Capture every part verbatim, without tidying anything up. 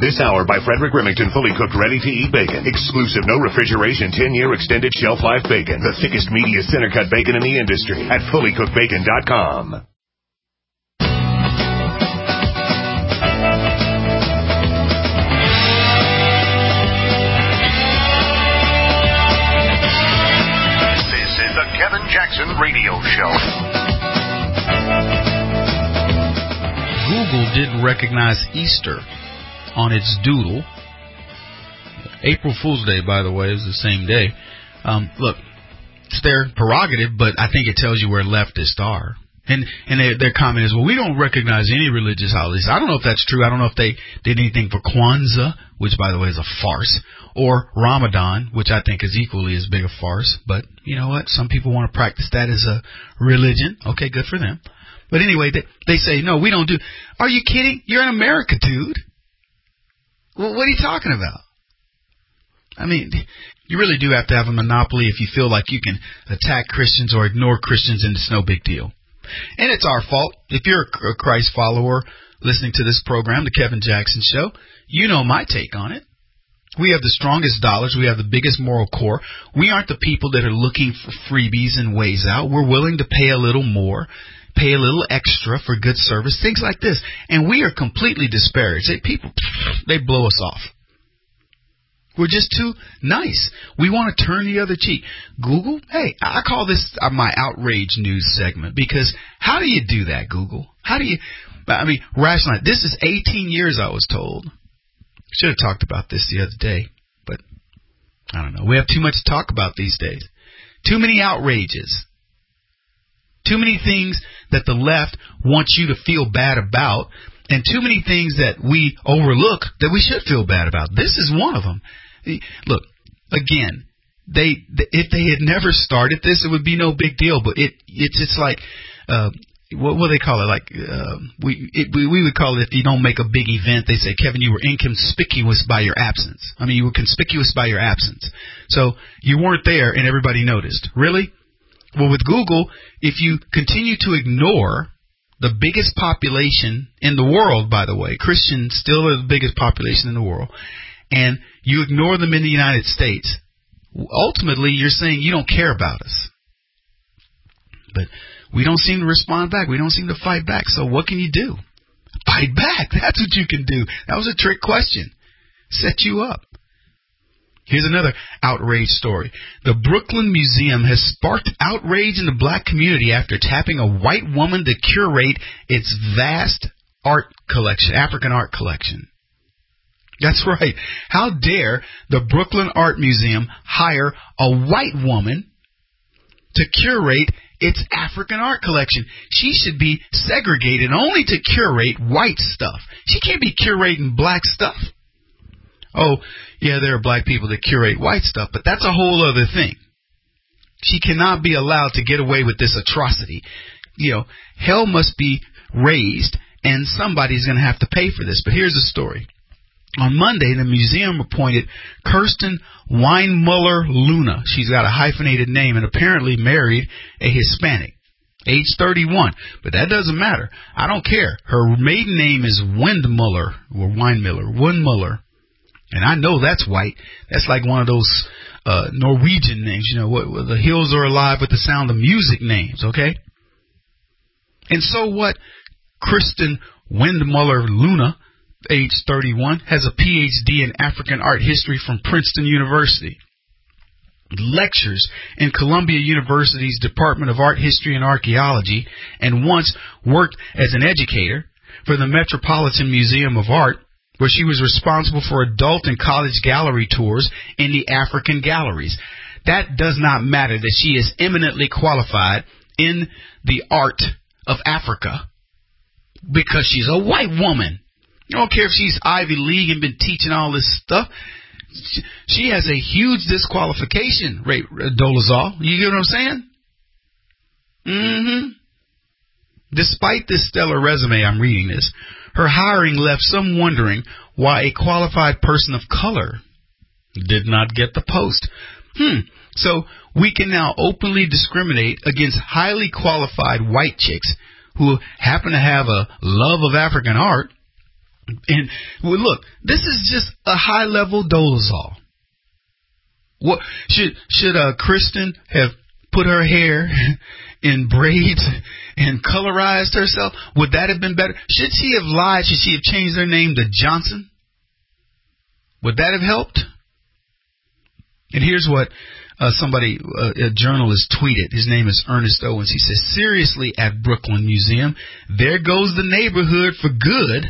This hour by Frederick Remington, fully cooked, ready-to-eat bacon. Exclusive, no refrigeration, ten-year extended shelf life bacon. The thickest, meatiest, center-cut bacon in the industry at fully cooked bacon dot com. This is the Kevin Jackson Radio Show. Google didn't recognize Easter on its doodle. April Fool's Day, by the way, is the same day. Um, look, it's their prerogative, but I think it tells you where leftists are. And and their, their comment is, well, we don't recognize any religious holidays. I don't know if that's true. I don't know if they did anything for Kwanzaa, which, by the way, is a farce, or Ramadan, which I think is equally as big a farce. But you know what? Some people want to practice that as a religion. Okay, good for them. But anyway, they, they say, no, we don't do. Are you kidding? You're in America, dude. Well, what are you talking about? I mean, you really do have to have a monopoly if you feel like you can attack Christians or ignore Christians and it's no big deal. And it's our fault. If you're a Christ follower listening to this program, The Kevin Jackson Show, you know my take on it. We have the strongest dollars. We have the biggest moral core. We aren't the people that are looking for freebies and ways out. We're willing to pay a little more, pay a little extra for good service, things like this. And we are completely disparaged. They, people, they blow us off. We're just too nice. We want to turn the other cheek. Google, hey, I call this my outrage news segment because how do you do that, Google? How do you, I mean, rationalize? This is eighteen years, I was told. Should have talked about this the other day, but I don't know. We have too much to talk about these days. Too many outrages. Too many things that the left wants you to feel bad about, and too many things that we overlook that we should feel bad about. This is one of them. Look, again, they if they had never started this, it would be no big deal. But it it's it's like uh, what what do they call it? Like uh, we, it, we we would call it, if you don't make a big event, they say, Kevin, you were inconspicuous by your absence. I mean, you were conspicuous by your absence. So you weren't there, and everybody noticed. Really? Well, with Google, if you continue to ignore the biggest population in the world, by the way, Christians still are the biggest population in the world, and you ignore them in the United States, ultimately you're saying you don't care about us. But we don't seem to respond back. We don't seem to fight back. So what can you do? Fight back. That's what you can do. That was a trick question. Set you up. Here's another outrage story. The Brooklyn Museum has sparked outrage in the black community after tapping a white woman to curate its vast art collection, African art collection. That's right. How dare the Brooklyn Art Museum hire a white woman to curate its African art collection? She should be segregated only to curate white stuff. She can't be curating black stuff. Oh, yeah, there are black people that curate white stuff, but that's a whole other thing. She cannot be allowed to get away with this atrocity. You know, hell must be raised, and somebody's going to have to pay for this. But here's the story. On Monday, the museum appointed Kirsten Weinmuller Luna. She's got a hyphenated name and apparently married a Hispanic, age thirty-one. But that doesn't matter. I don't care. Her maiden name is Windmuller, or Weinmuller, Windmuller. And I know that's white. That's like one of those uh, Norwegian names, you know, what, what the hills are alive with the sound of music names, okay? And so what? Kristen Windmuller Luna, age thirty-one, has a P H D in African art history from Princeton University. Lectures in Columbia University's Department of Art History and Archaeology, and once worked as an educator for the Metropolitan Museum of Art, where she was responsible for adult and college gallery tours in the African galleries. That does not matter that she is eminently qualified in the art of Africa because she's a white woman. You don't care if she's Ivy League and been teaching all this stuff. She has a huge disqualification rate, Dolezal. You get what I'm saying? Mm-hmm. Despite this stellar resume, I'm reading this, her hiring left some wondering why a qualified person of color did not get the post. Hmm. So we can now openly discriminate against highly qualified white chicks who happen to have a love of African art And well, look, this is just a high level Dolezal. What should should uh, Kristen have put her hair in braids and colorized herself? Would that have been better? Should she have lied? Should she have changed her name to Johnson? Would that have helped? And here's what uh, somebody, uh, a journalist, tweeted. His name is Ernest Owens. He says, seriously, at Brooklyn Museum, there goes the neighborhood for good.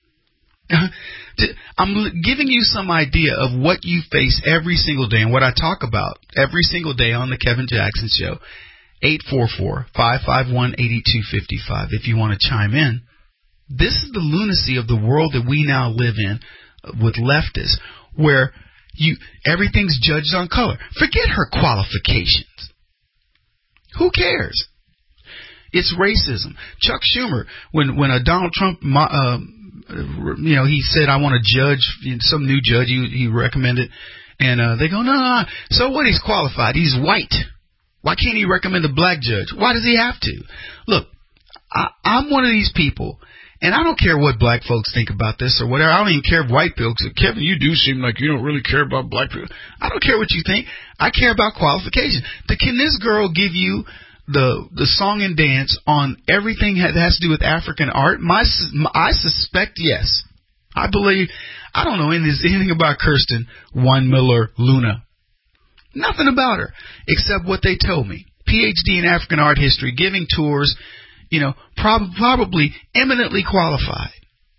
I'm giving you some idea of what you face every single day and what I talk about every single day on the Kevin Jackson Show. eight four four, five five one, eight two five five if you want to chime in. This is the lunacy of the world that we now live in with leftists, where you everything's judged on color. Forget her qualifications. Who cares? It's racism. Chuck Schumer, when when a Donald Trump, uh, you know, he said, I want to judge, some new judge he, he recommended, and uh, they go, no, no, no. So what? He's qualified. He's white. Why can't he recommend a black judge? Why does he have to? Look, I, I'm one of these people, and I don't care what black folks think about this or whatever. I don't even care if white folks say, Kevin, you do seem like you don't really care about black people. I don't care what you think. I care about qualifications. The, can this girl give you the the song and dance on everything that has to do with African art? My, I suspect yes. I believe, I don't know anything about Kirsten Wine Miller Luna. Nothing about her except what they told me. P H D in African art history, giving tours, you know, prob- probably eminently qualified.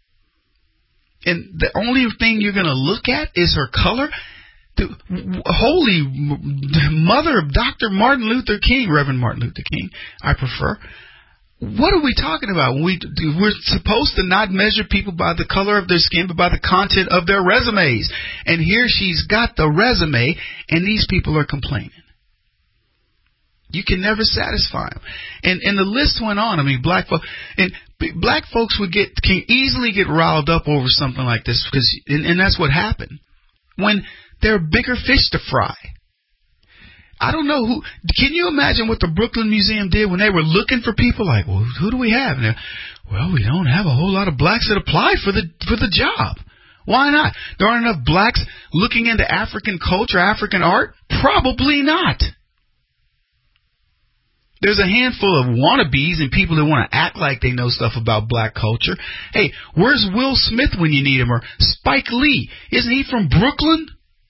And the only thing you're going to look at is her color. The holy mother of Doctor Martin Luther King, Reverend Martin Luther King, I prefer. What are we talking about? When we, we're supposed to not measure people by the color of their skin, but by the content of their resumes. And here she's got the resume, and these people are complaining. You can never satisfy them. And and the list went on. I mean, black folks and black folks would get can easily get riled up over something like this because, and, and that's what happened when there are bigger fish to fry. I don't know who. Can you imagine what the Brooklyn Museum did when they were looking for people? Like, well, who do we have? And well, we don't have a whole lot of blacks that apply for the for the job. Why not? There aren't enough blacks looking into African culture, African art? Probably not. There's a handful of wannabes and people that want to act like they know stuff about black culture. Hey, where's Will Smith when you need him? Or Spike Lee? Isn't he from Brooklyn?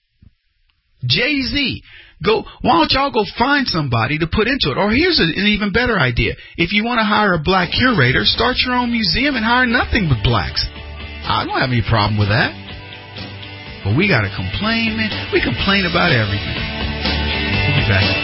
Jay-Z. Go. Why don't y'all go find somebody to put into it? Or here's a, an even better idea. If you want to hire a black curator, start your own museum and hire nothing but blacks. I don't have any problem with that. But we got to complain, man. We complain about everything. We'll be back.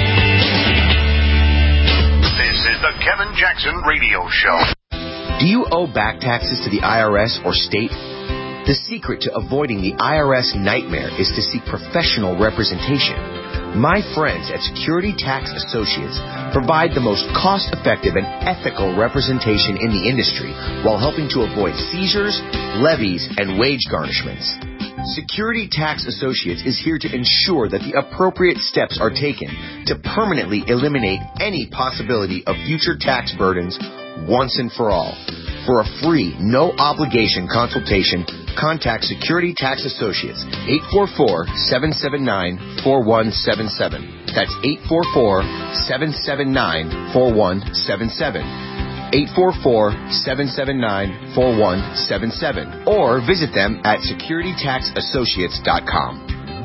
This is the Kevin Jackson Radio Show. Do you owe back taxes to the I R S or state? The secret to avoiding the I R S nightmare is to seek professional representation. My friends at Security Tax Associates provide the most cost-effective and ethical representation in the industry while helping to avoid seizures, levies, and wage garnishments. Security Tax Associates is here to ensure that the appropriate steps are taken to permanently eliminate any possibility of future tax burdens once and for all. For a free, no-obligation consultation, contact Security Tax Associates, eight four four, seven seven nine, four one seven seven. That's eight four four, seven seven nine, four one seven seven. eight four four, seven seven nine, four one seven seven. Or visit them at security tax associates dot com.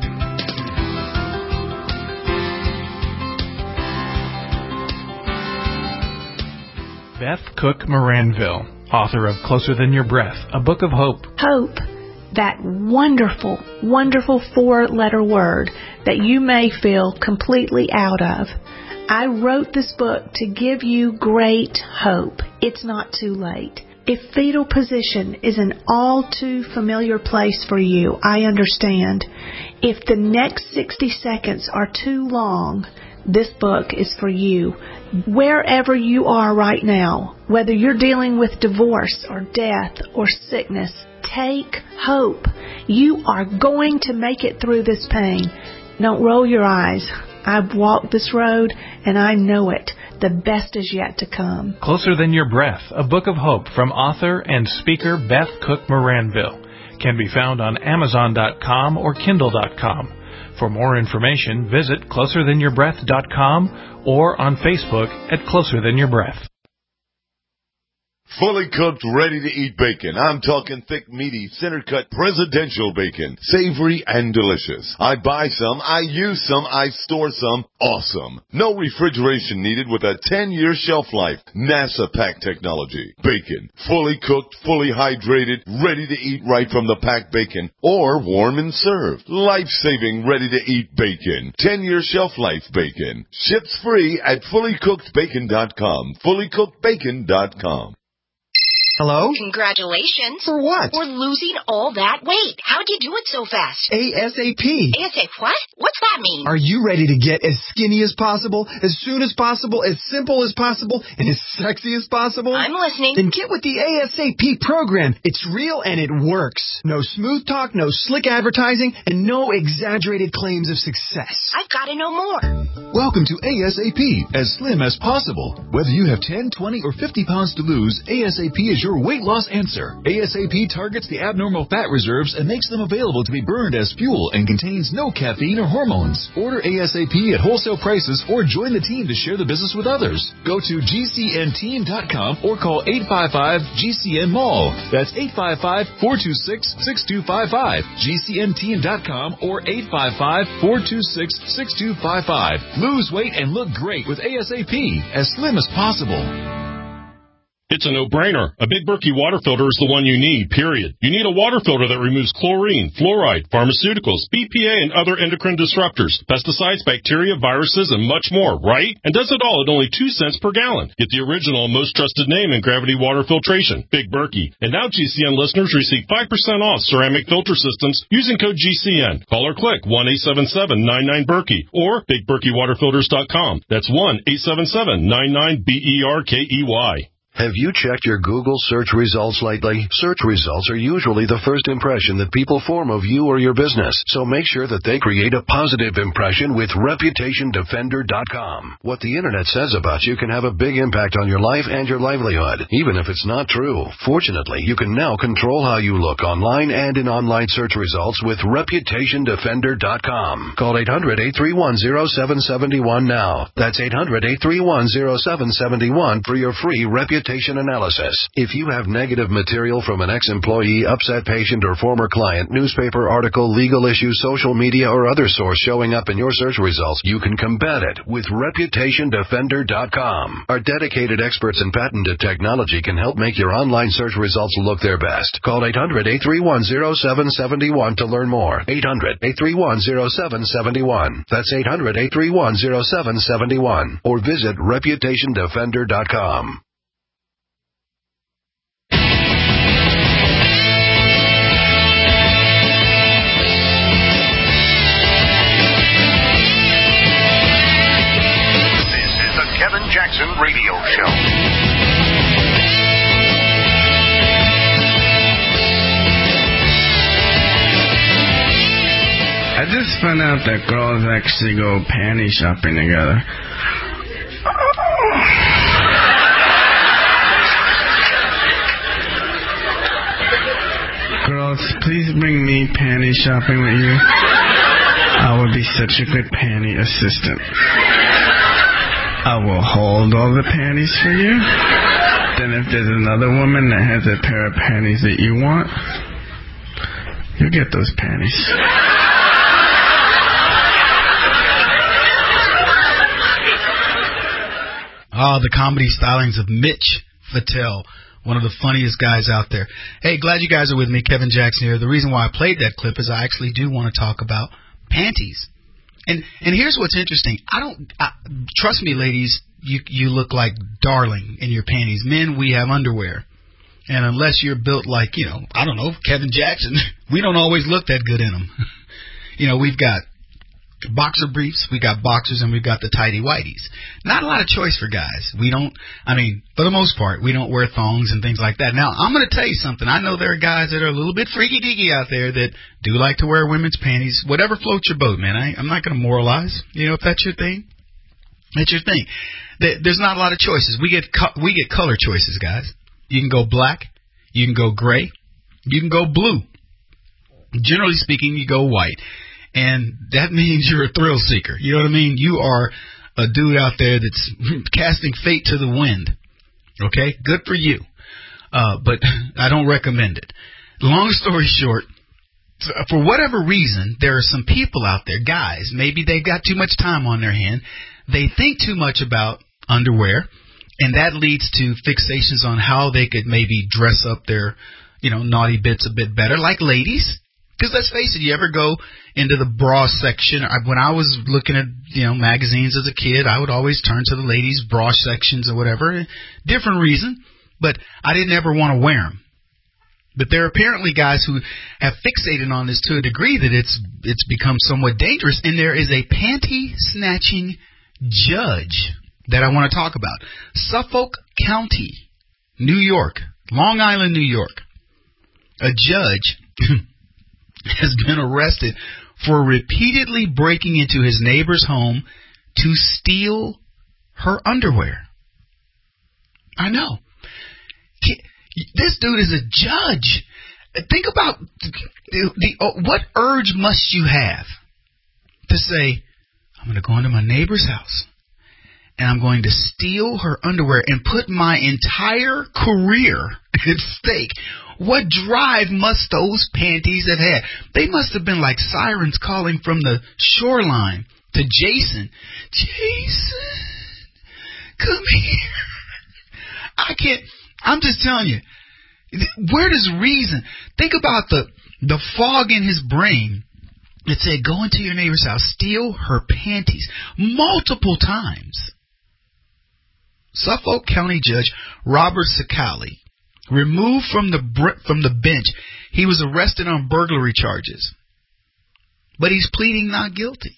Beth Cook Moranville, author of Closer Than Your Breath, a book of hope. Hope, that wonderful, wonderful four-letter word that you may feel completely out of. I wrote this book to give you great hope. It's not too late. If fetal position is an all too familiar place for you, I understand. If the next sixty seconds are too long, this book is for you. Wherever you are right now, whether you're dealing with divorce or death or sickness, take hope. You are going to make it through this pain. Don't roll your eyes. I've walked this road and I know it. the best is yet to come. Closer Than Your Breath, a book of hope from author and speaker Beth Cook Moranville, can be found on Amazon dot com or Kindle dot com. For more information, visit closer than your breath dot com or on Facebook at Closer Than Your Breath. Fully cooked, ready-to-eat bacon. I'm talking thick, meaty, center-cut presidential bacon. Savory and delicious. I buy some, I use some, I store some. Awesome. No refrigeration needed with a ten-year shelf life. NASA pack technology. Bacon. Fully cooked, fully hydrated, ready to eat right from the packed bacon or warm and served. Life-saving, ready-to-eat bacon. ten-year shelf life bacon. Ships free at fully cooked bacon dot com. fully cooked bacon dot com. Hello? Congratulations. For what? For losing all that weight. How'd you do it so fast? ASAP. ASAP what? What's that mean? Are you ready to get as skinny as possible, as soon as possible, as simple as possible, and as sexy as possible? I'm listening. Then get with the ASAP program. It's real and it works. No smooth talk, no slick advertising, and no exaggerated claims of success. I've got to know more. Welcome to ASAP, as slim as possible. Whether you have ten, twenty, or fifty pounds to lose, ASAP is your weight loss answer. ASAP targets the abnormal fat reserves and makes them available to be burned as fuel and contains no caffeine or hormones. Order ASAP at wholesale prices or join the team to share the business with others. Go to G C N team dot com or call eight five five G C N mall. That's eight five five, four two six, six two five five. G C N team dot com or eight five five, four two six, six two five five. Lose weight and look great with ASAP, as slim as possible. It's a no-brainer. A Big Berkey water filter is the one you need, period. You need a water filter that removes chlorine, fluoride, pharmaceuticals, B P A, and other endocrine disruptors, pesticides, bacteria, viruses, and much more, right? And does it all at only two cents per gallon. Get the original and most trusted name in gravity water filtration, Big Berkey. And now G C N listeners receive five percent off ceramic filter systems using code G C N. Call or click one eight seven seven, nine nine, Berkey or big berkey water filters dot com. That's one eight seven seven, nine nine, B E R K E Y. Have you checked your Google search results lately? Search results are usually the first impression that people form of you or your business, so make sure that they create a positive impression with reputation defender dot com. What the internet says about you can have a big impact on your life and your livelihood, even if it's not true. Fortunately, you can now control how you look online and in online search results with reputation defender dot com. Call eight hundred, eight three one, zero seven seven one now. That's eight hundred, eight three one, zero seven seven one for your free reputation analysis. If you have negative material from an ex-employee, upset patient, or former client, newspaper article, legal issue, social media, or other source showing up in your search results, you can combat it with reputation defender dot com. Our dedicated experts in patented technology can help make your online search results look their best. Call eight hundred, eight three one, zero seven seven one to learn more. eight hundred, eight three one, zero seven seven one. That's eight hundred, eight three one, zero seven seven one. Or visit reputation defender dot com. Kevin Jackson Radio Show. I just found out that girls actually go panty shopping together. Girls, please bring me panty shopping with you. I would be such a good panty assistant. I will hold all the panties for you. Then if there's another woman that has a pair of panties that you want, you get those panties. Oh, the comedy stylings of Mitch Fattel, one of the funniest guys out there. Hey, glad you guys are with me. Kevin Jackson here. The reason why I played that clip is I actually do want to talk about panties. And and here's what's interesting. I don't I, trust me, ladies. You you look like darling in your panties. Men, we have underwear, and unless you're built like you know, I don't know, Kevin Jackson, we don't always look that good in them. You know, we've got boxer briefs, we got boxers, and we've got the tighty whities. Not a lot of choice for guys. We don't. I mean, for the most part, we don't wear thongs and things like that. Now, I'm going to tell you something. I know there are guys that are a little bit freaky deaky out there that do like to wear women's panties. Whatever floats your boat, man. I, I'm not going to moralize. You know, if that's your thing. That's your thing. There's not a lot of choices. We get we get color choices, guys. You can go black. You can go gray. You can go blue. Generally speaking, you go white. And that means you're a thrill seeker. You know what I mean? You are a dude out there that's casting fate to the wind. Okay? Good for you. Uh, but I don't recommend it. Long story short, for whatever reason, there are some people out there, guys, maybe they've got too much time on their hand. They think too much about underwear, and that leads to fixations on how they could maybe dress up their, you know, naughty bits a bit better, like ladies. Because let's face it, you ever go into the bra section? I, when I was looking at, you know, magazines as a kid, I would always turn to the ladies' bra sections or whatever. Different reason, but I didn't ever want to wear them. But there are apparently guys who have fixated on this to a degree that it's it's become somewhat dangerous. And there is a panty-snatching judge that I want to talk about. Suffolk County, New York, Long Island, New York. A judge has been arrested for repeatedly breaking into his neighbor's home to steal her underwear. I know. He, This dude is a judge. Think about the, the, uh, what urge must you have to say, I'm going to go into my neighbor's house and I'm going to steal her underwear and put my entire career at stake. What drive must those panties have had? They must have been like sirens calling from the shoreline to Jason. Jason, come here. I can't. I'm just telling you, where does reason? Think about the the fog in his brain that said, go into your neighbor's house, steal her panties multiple times. Suffolk County Judge Robert Sicali, removed from the from the bench, he was arrested on burglary charges, but he's pleading not guilty.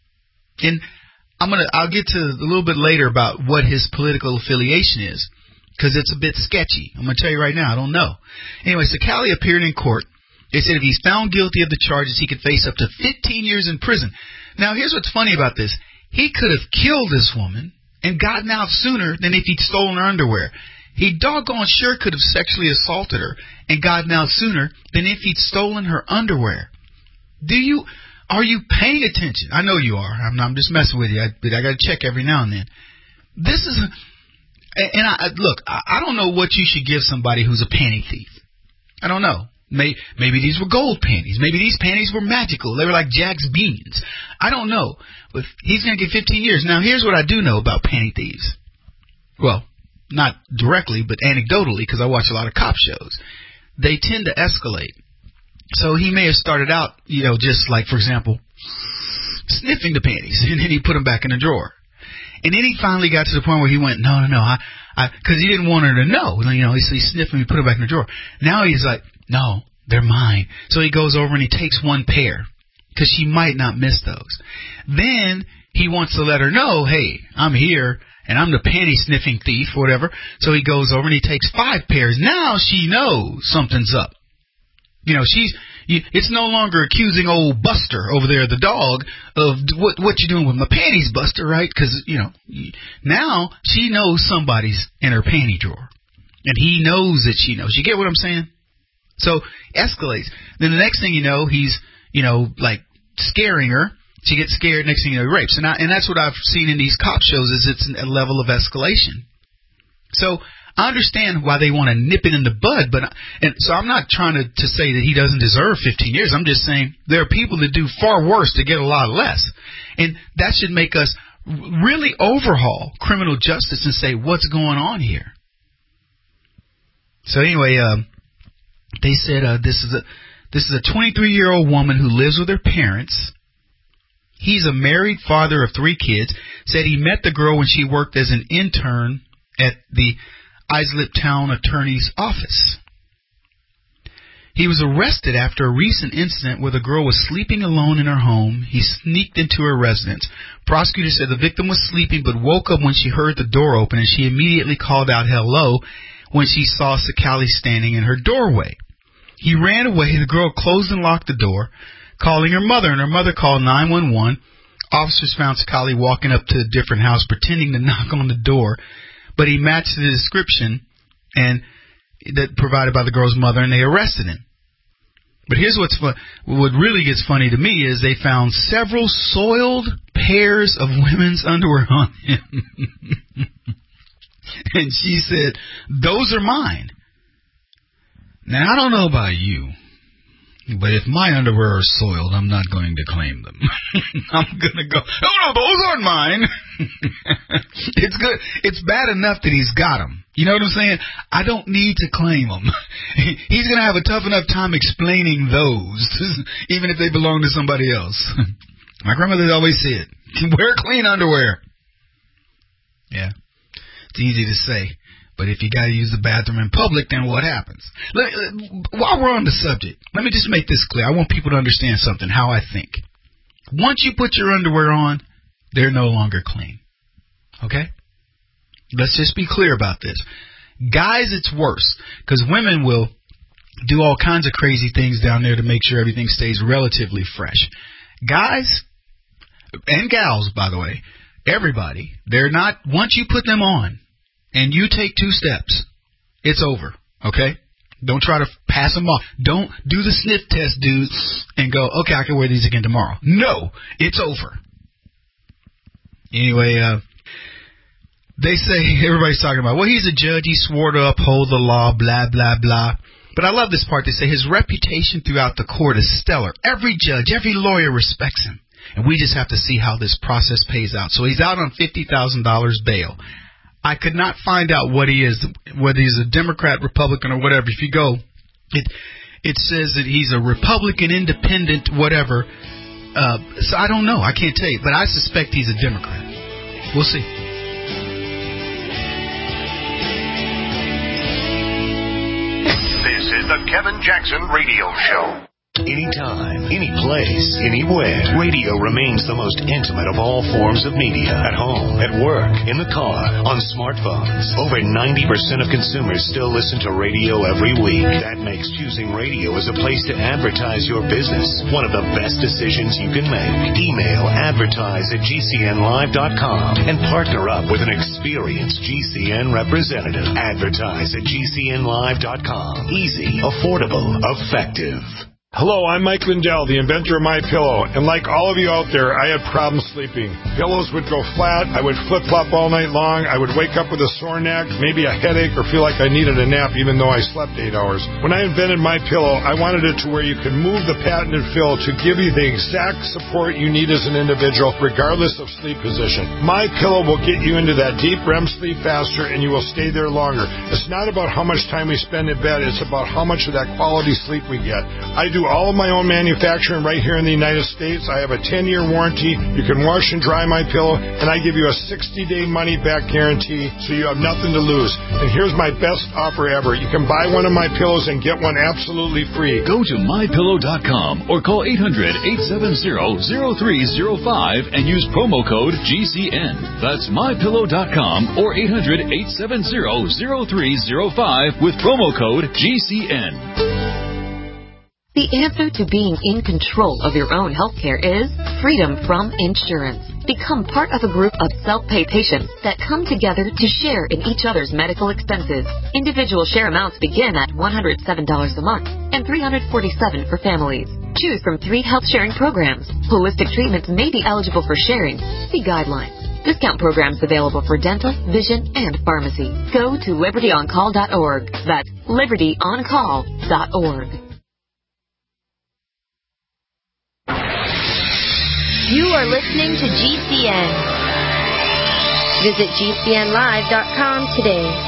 And I'm gonna I'll get to a little bit later about what his political affiliation is, because it's a bit sketchy. I'm going to tell you right now, I don't know. Anyway, Sicali appeared in court. They said if he's found guilty of the charges, he could face up to fifteen years in prison. Now, here's what's funny about this. He could have killed this woman and gotten out sooner than if he'd stolen her underwear. He doggone sure could have sexually assaulted her and gotten out sooner than if he'd stolen her underwear. Do you, are you paying attention? I know you are. I'm, I'm just messing with you, I, but I got to check every now and then. This is... A, And I, look, I don't know what you should give somebody who's a panty thief. I don't know. Maybe, maybe these were gold panties. Maybe these panties were magical. They were like Jack's beans. I don't know. But he's going to get fifteen years. Now, here's what I do know about panty thieves. Well, not directly, but anecdotally, because I watch a lot of cop shows. They tend to escalate. So he may have started out, you know, just like, for example, sniffing the panties, and then he put them back in the drawer. And then he finally got to the point where he went, no, no, no, I, I, because he didn't want her to know. You know, so he sniffed them, he put them back in the drawer. Now he's like, no, they're mine. So he goes over and he takes one pair, because she might not miss those. Then he wants to let her know, hey, I'm here, and I'm the panty sniffing thief, or whatever. So he goes over and he takes five pairs. Now she knows something's up. You know, she's. You, it's no longer accusing old Buster over there, the dog, of what what you doing with my panties, Buster, right? Because, you know, now she knows somebody's in her panty drawer. And he knows that she knows. You get what I'm saying? So, escalates. Then the next thing you know, he's, you know, like, scaring her. She gets scared. Next thing you know, he rapes. And, I, and that's what I've seen in these cop shows, is it's a level of escalation. So, I understand why they want to nip it in the bud, but and so I'm not trying to, to say that he doesn't deserve fifteen years. I'm just saying there are people that do far worse to get a lot less. And that should make us really overhaul criminal justice and say, what's going on here? So anyway, um, they said uh, this is a this is a twenty-three-year-old woman who lives with her parents. He's a married father of three kids. Said he met the girl when she worked as an intern at the Islip Town Attorney's Office. He was arrested after a recent incident where the girl was sleeping alone in her home. He sneaked into her residence. Prosecutors said the victim was sleeping but woke up when she heard the door open, and she immediately called out hello when she saw Sicali standing in her doorway. He ran away. The girl closed and locked the door, calling her mother, and her mother called nine one one. Officers found Sakali walking up to a different house, pretending to knock on the door, but he matched the description and that provided by the girl's mother, and they arrested him. But here's what's fun. What really gets funny to me is they found several soiled pairs of women's underwear on him. And she said, "Those are mine." Now, I don't know about you, but if my underwear are soiled, I'm not going to claim them. I'm going to go, "Oh, no, those aren't mine." It's good. It's bad enough that he's got them. You know what I'm saying? I don't need to claim them. He's going to have a tough enough time explaining those, even if they belong to somebody else. My grandmother always said, "Wear clean underwear." Yeah, it's easy to say. But if you got to use the bathroom in public, then what happens? Let, while we're on the subject, let me just make this clear. I want people to understand something, how I think. Once you put your underwear on, they're no longer clean. Okay? Let's just be clear about this. Guys, it's worse, because women will do all kinds of crazy things down there to make sure everything stays relatively fresh. Guys, and gals, by the way, everybody, they're not, once you put them on, and you take two steps, it's over, okay? Don't try to pass them off. Don't do the sniff test, dude, and go, "Okay, I can wear these again tomorrow." No, it's over. Anyway, uh, they say, everybody's talking about, well, he's a judge, he swore to uphold the law, blah, blah, blah. But I love this part. They say his reputation throughout the court is stellar. Every judge, every lawyer respects him. And we just have to see how this process pays out. So he's out on fifty thousand dollars bail. I could not find out what he is, whether he's a Democrat, Republican, or whatever. If you go, it it says that he's a Republican, independent, whatever. Uh, so I don't know. I can't tell you. But I suspect he's a Democrat. We'll see. This is the Kevin Jackson Radio Show. Anytime, any place, anywhere, radio remains the most intimate of all forms of media. At home, at work, in the car, on smartphones. Over ninety percent of consumers still listen to radio every week. That makes choosing radio as a place to advertise your business one of the best decisions you can make. Email advertise at G C N live dot com and partner up with an experienced G C N representative. Advertise at G C N live dot com. Easy, affordable, effective. Hello, I'm Mike Lindell, the inventor of MyPillow, and like all of you out there, I had problems sleeping. Pillows would go flat, I would flip-flop all night long, I would wake up with a sore neck, maybe a headache, or feel like I needed a nap even though I slept eight hours. When I invented MyPillow, I wanted it to where you can move the patented fill to give you the exact support you need as an individual, regardless of sleep position. MyPillow will get you into that deep R E M sleep faster, and you will stay there longer. It's not about how much time we spend in bed, it's about how much of that quality sleep we get. I do all of my own manufacturing right here in the United States. I have a ten-year warranty. You can wash and dry my pillow, and I give you a sixty-day money-back guarantee, so you have nothing to lose. And here's my best offer ever. You can buy one of my pillows and get one absolutely free. Go to my pillow dot com or call eight hundred, eight seven zero, zero three zero five and use promo code G C N. That's my pillow dot com or eight hundred, eight seven zero, zero three zero five with promo code G C N. The answer to being in control of your own healthcare is freedom from insurance. Become part of a group of self-pay patients that come together to share in each other's medical expenses. Individual share amounts begin at one hundred seven dollars a month and three hundred forty-seven dollars for families. Choose from three health sharing programs. Holistic treatments may be eligible for sharing. See guidelines. Discount programs available for dental, vision, and pharmacy. Go to liberty on call dot org. That's liberty on call dot org. You are listening to G C N. Visit G C N live dot com today.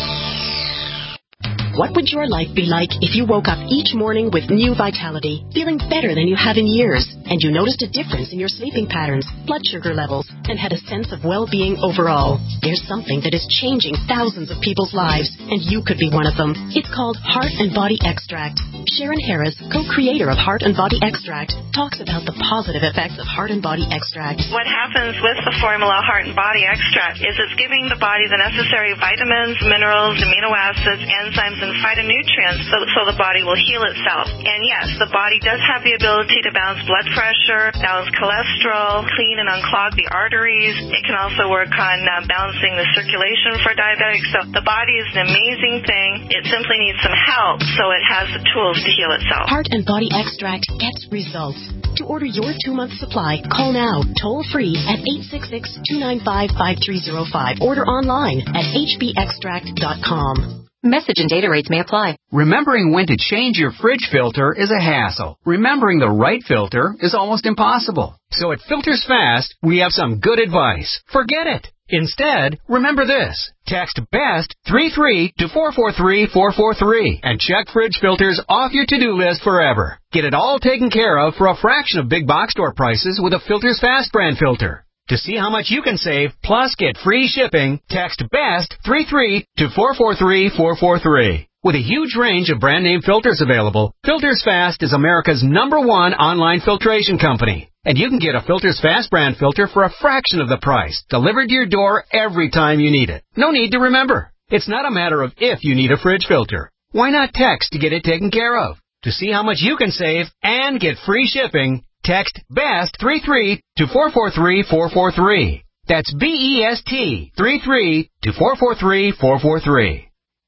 What would your life be like if you woke up each morning with new vitality, feeling better than you have in years, and you noticed a difference in your sleeping patterns, blood sugar levels, and had a sense of well-being overall? There's something that is changing thousands of people's lives, and you could be one of them. It's called Heart and Body Extract. Sharon Harris, co-creator of Heart and Body Extract, talks about the positive effects of Heart and Body Extract. What happens with the formula Heart and Body Extract is it's giving the body the necessary vitamins, minerals, amino acids, enzymes, and phytonutrients so, so the body will heal itself. And yes, the body does have the ability to balance blood pressure, balance cholesterol, clean and unclog the arteries. It can also work on uh, balancing the circulation for diabetics. So the body is an amazing thing. It simply needs some help so it has the tools to heal itself. Heart and Body Extract gets results. To order your two-month supply, call now, toll-free at eight six six, two nine five, five three zero five. Order online at h b extract dot com. Message and data rates may apply. Remembering when to change your fridge filter is a hassle. Remembering the right filter is almost impossible. So at Filters Fast, we have some good advice. Forget it. Instead, remember this. Text BEST three three to four four three, four four three and check fridge filters off your to-do list forever. Get it all taken care of for a fraction of big box store prices with a Filters Fast brand filter. To see how much you can save, plus get free shipping, text BEST three three to four four three, four four three. With a huge range of brand name filters available, Filters Fast is America's number one online filtration company. And you can get a Filters Fast brand filter for a fraction of the price, delivered to your door every time you need it. No need to remember. It's not a matter of if you need a fridge filter. Why not text to get it taken care of? To see how much you can save and get free shipping, text BEST three three to four four three, four four three. That's B E S T three three to four four three, four four three.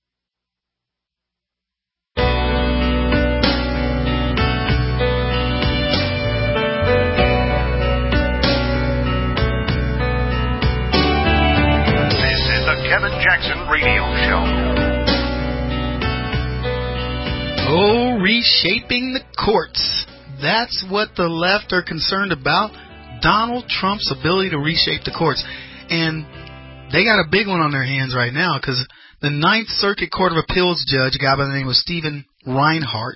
Kevin Jackson Radio Show. Oh, reshaping the courts. That's what the left are concerned about. Donald Trump's ability to reshape the courts. And they got a big one on their hands right now because the Ninth Circuit Court of Appeals judge, a guy by the name of Stephen Reinhart,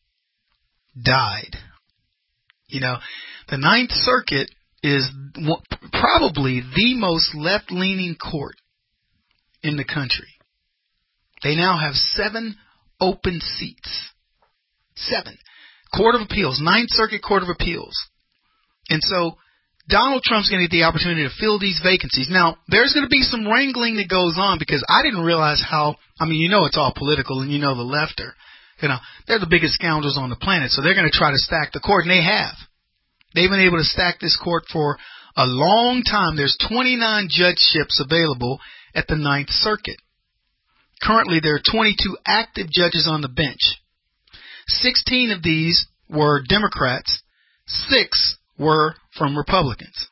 died. You know, the Ninth Circuit is probably the most left-leaning court in the country. They now have seven open seats. Seven. Court of Appeals, Ninth Circuit Court of Appeals. And so Donald Trump's going to get the opportunity to fill these vacancies. Now, there's going to be some wrangling that goes on because I didn't realize how, I mean, you know it's all political and you know the left are, you know, they're the biggest scoundrels on the planet, so they're going to try to stack the court, and they have. They've been able to stack this court for a long time. There's twenty-nine judgeships available at the Ninth Circuit. Currently, there are twenty-two active judges on the bench. sixteen of these were Democrats. Six were from Republicans.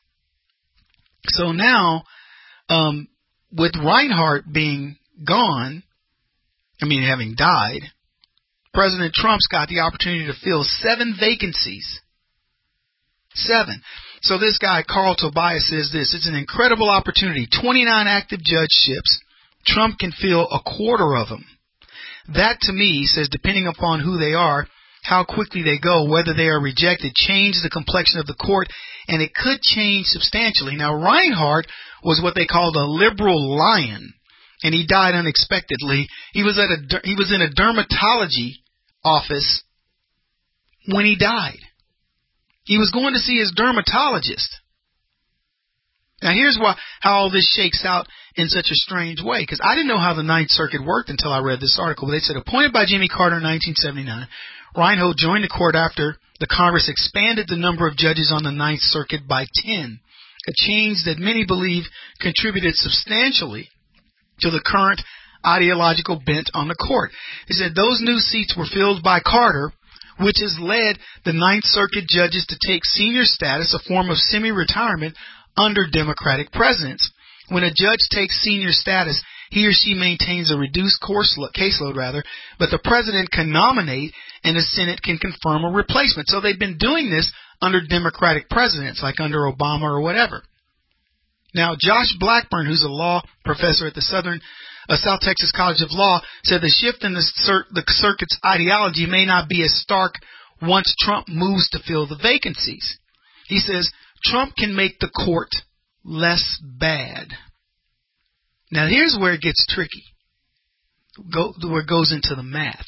So now, um, with Reinhart being gone, I mean, having died, President Trump's got the opportunity to fill seven vacancies. Seven. So this guy, Carl Tobias, says this. It's an incredible opportunity. twenty-nine active judgeships. Trump can fill a quarter of them. That, to me, he says, depending upon who they are, how quickly they go, whether they are rejected, change the complexion of the court, and it could change substantially. Now, Reinhart was what they called a liberal lion, and he died unexpectedly. He was at a he was in a dermatology office when he died. He was going to see his dermatologist. Now, here's why, how all this shakes out in such a strange way, because I didn't know how the Ninth Circuit worked until I read this article. They said, appointed by Jimmy Carter in nineteen seventy-nine, Reinhart joined the court after the Congress expanded the number of judges on the Ninth Circuit by ten, a change that many believe contributed substantially to the current ideological bent on the court. He said those new seats were filled by Carter, which has led the Ninth Circuit judges to take senior status, a form of semi-retirement, under Democratic presidents. When a judge takes senior status, he or she maintains a reduced course lo- caseload, rather, but the president can nominate and the Senate can confirm a replacement. So they've been doing this under Democratic presidents, like under Obama or whatever. Now, Josh Blackburn, who's a law professor at the Southern uh, South Texas College of Law, said the shift in the, cir- the circuit's ideology may not be as stark once Trump moves to fill the vacancies. He says Trump can make the court less bad. Now, here's where it gets tricky, Go, where it goes into the math.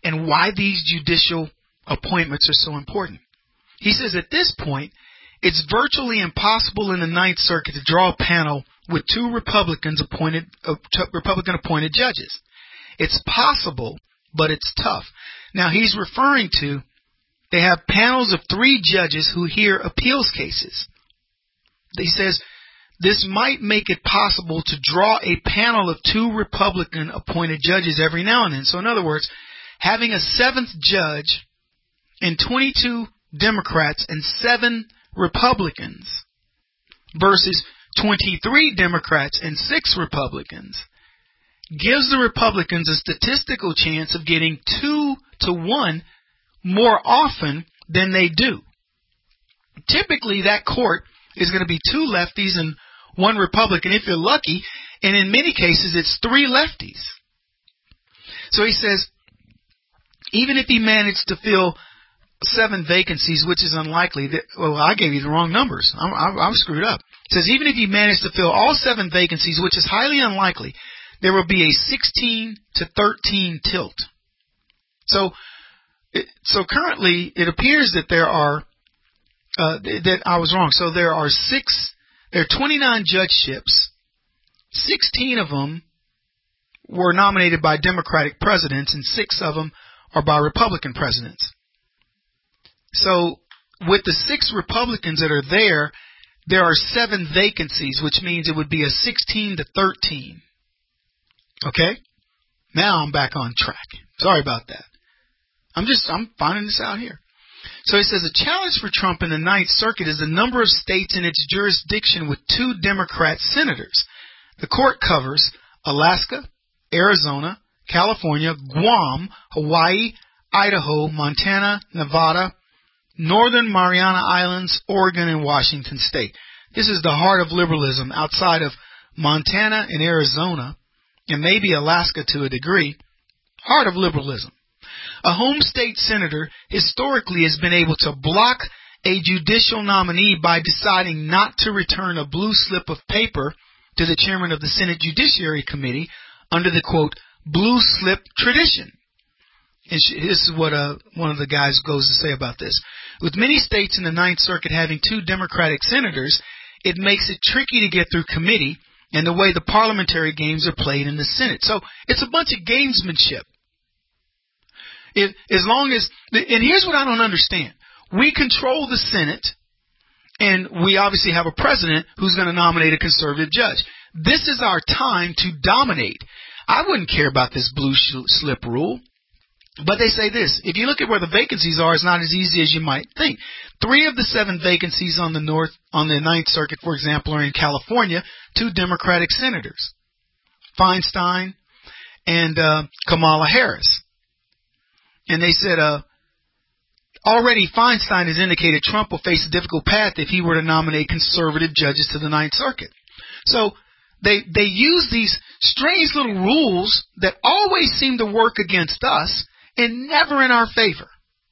and why these judicial appointments are so important. He says at this point, it's virtually impossible in the Ninth Circuit to draw a panel with two Republicans appointed, uh, Republican appointed judges. It's possible, but it's tough. Now he's referring to, they have panels of three judges who hear appeals cases. He says this might make it possible to draw a panel of two Republican appointed judges every now and then. So in other words, having a seventh judge and twenty-two Democrats and seven Republicans versus twenty-three Democrats and six Republicans gives the Republicans a statistical chance of getting two to one more often than they do. Typically, that court is going to be two lefties and one Republican if you're lucky, and in many cases it's three lefties. So he says, even if he managed to fill seven vacancies, which is unlikely, that, well, I gave you the wrong numbers. I'm, I'm, I'm screwed up. It says, even if he managed to fill all seven vacancies, which is highly unlikely, there will be a sixteen to thirteen tilt. So, it, so currently it appears that there are, uh, that I was wrong. So there are six, there are twenty-nine judgeships. sixteen of them were nominated by Democratic presidents, and six of them are by Republican presidents. So with the six Republicans that are there, there are seven vacancies, which means it would be a sixteen to thirteen. Okay? Now I'm back on track. Sorry about that. I'm just, I'm finding this out here. So he says a challenge for Trump in the Ninth Circuit is the number of states in its jurisdiction with two Democrat senators. The court covers Alaska, Arizona, California, Guam, Hawaii, Idaho, Montana, Nevada, Northern Mariana Islands, Oregon, and Washington State. This is the heart of liberalism outside of Montana and Arizona, and maybe Alaska to a degree. Heart of liberalism. A home state senator historically has been able to block a judicial nominee by deciding not to return a blue slip of paper to the chairman of the Senate Judiciary Committee under the, quote, blue slip tradition. And this is what uh, one of the guys goes to say about this. With many states in the Ninth Circuit having two Democratic senators, it makes it tricky to get through committee and the way the parliamentary games are played in the Senate. So it's a bunch of gamesmanship. If, as long as, and here's what I don't understand. We control the Senate, and we obviously have a president who's going to nominate a conservative judge. This is our time to dominate. I wouldn't care about this blue slip rule. But they say this, if you look at where the vacancies are, it's not as easy as you might think. Three of the seven vacancies on the North, on the Ninth Circuit, for example, are in California, two Democratic senators, Feinstein and uh, Kamala Harris. And they said, uh, already Feinstein has indicated Trump will face a difficult path if he were to nominate conservative judges to the Ninth Circuit. So they they use these strange little rules that always seem to work against us and never in our favor.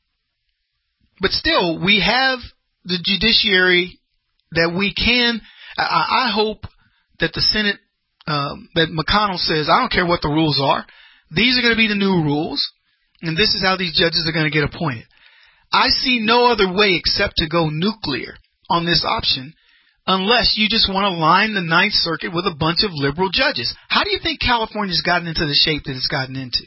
But still, we have the judiciary that we can. I, I hope that the Senate, um, that McConnell says, I don't care what the rules are. These are going to be the new rules, and this is how these judges are going to get appointed. I see no other way except to go nuclear on this option unless you just want to line the Ninth Circuit with a bunch of liberal judges. How do you think California's gotten into the shape that it's gotten into?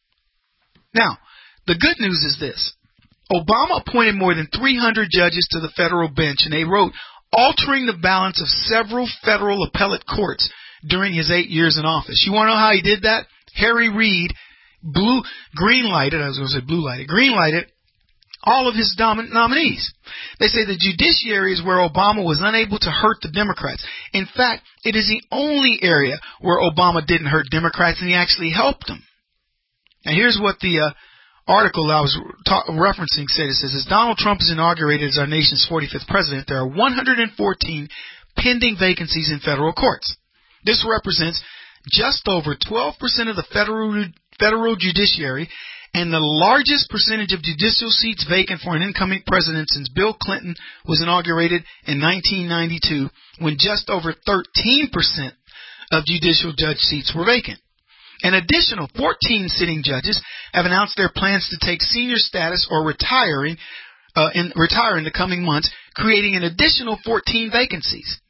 Now, the good news is this. Obama appointed more than three hundred judges to the federal bench, and they wrote, altering the balance of several federal appellate courts during his eight years in office. You want to know how he did that? Harry Reid blue, green-lighted, I was going to say blue-lighted, green-lighted all of his dominant nominees. They say the judiciary is where Obama was unable to hurt the Democrats. In fact, it is the only area where Obama didn't hurt Democrats, and he actually helped them. And here's what the uh, article I was ta- referencing said. It says, as Donald Trump is inaugurated as our nation's forty-fifth president, there are one hundred fourteen pending vacancies in federal courts. This represents just over twelve percent of the federal federal judiciary and the largest percentage of judicial seats vacant for an incoming president since Bill Clinton was inaugurated in nineteen ninety-two, when just over thirteen percent of judicial judge seats were vacant. An additional fourteen sitting judges have announced their plans to take senior status or retiring uh, in retire in the coming months, creating an additional fourteen vacancies.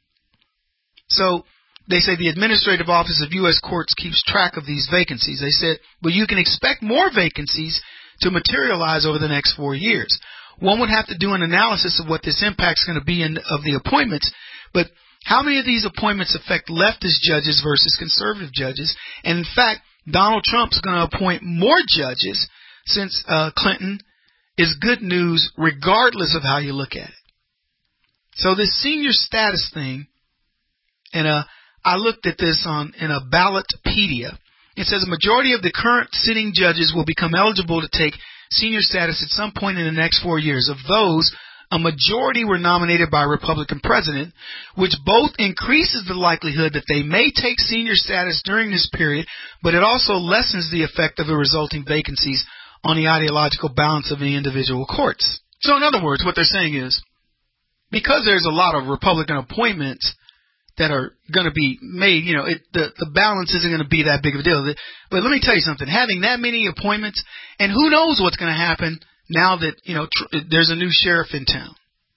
So they say the Administrative Office of U S Courts keeps track of these vacancies. They said, well, you can expect more vacancies to materialize over the next four years. One would have to do an analysis of what this impact is going to be in, of the appointments, but how many of these appointments affect leftist judges versus conservative judges? And in fact, Donald Trump's going to appoint more judges since uh, Clinton is good news regardless of how you look at it. So this senior status thing, and uh, I looked at this on in a Ballotpedia. It says a majority of the current sitting judges will become eligible to take senior status at some point in the next four years. Of those, a majority were nominated by a Republican president, which both increases the likelihood that they may take senior status during this period, but it also lessens the effect of the resulting vacancies on the ideological balance of the individual courts. So in other words, what they're saying is, because there's a lot of Republican appointments that are going to be made, you know, it, the, the balance isn't going to be that big of a deal. But let me tell you something, having that many appointments, and who knows what's going to happen now that, you know, tr- there's a new sheriff in town.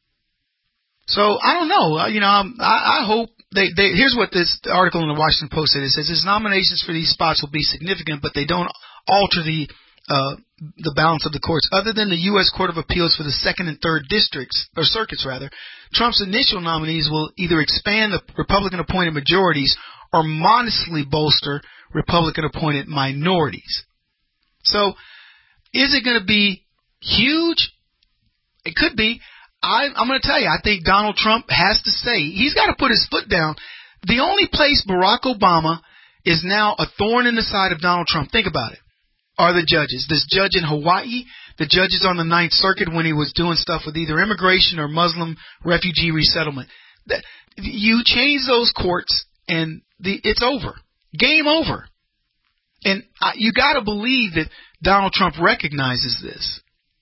So I don't know. You know, um, I, I hope they, they. Here's what this article in the Washington Post said. It says his nominations for these spots will be significant, but they don't alter the uh, the balance of the courts. Other than the U S Court of Appeals for the second and third districts or circuits, rather, Trump's initial nominees will either expand the Republican-appointed majorities or modestly bolster Republican-appointed minorities. So, is it going to be huge? It could be. I, I'm going to tell you, I think Donald Trump has to say, he's got to put his foot down. The only place Barack Obama is now a thorn in the side of Donald Trump, think about it, are the judges. This judge in Hawaii, the judges on the Ninth Circuit when he was doing stuff with either immigration or Muslim refugee resettlement. That, you change those courts and the, it's over. Game over. And I, you got to believe that Donald Trump recognizes this.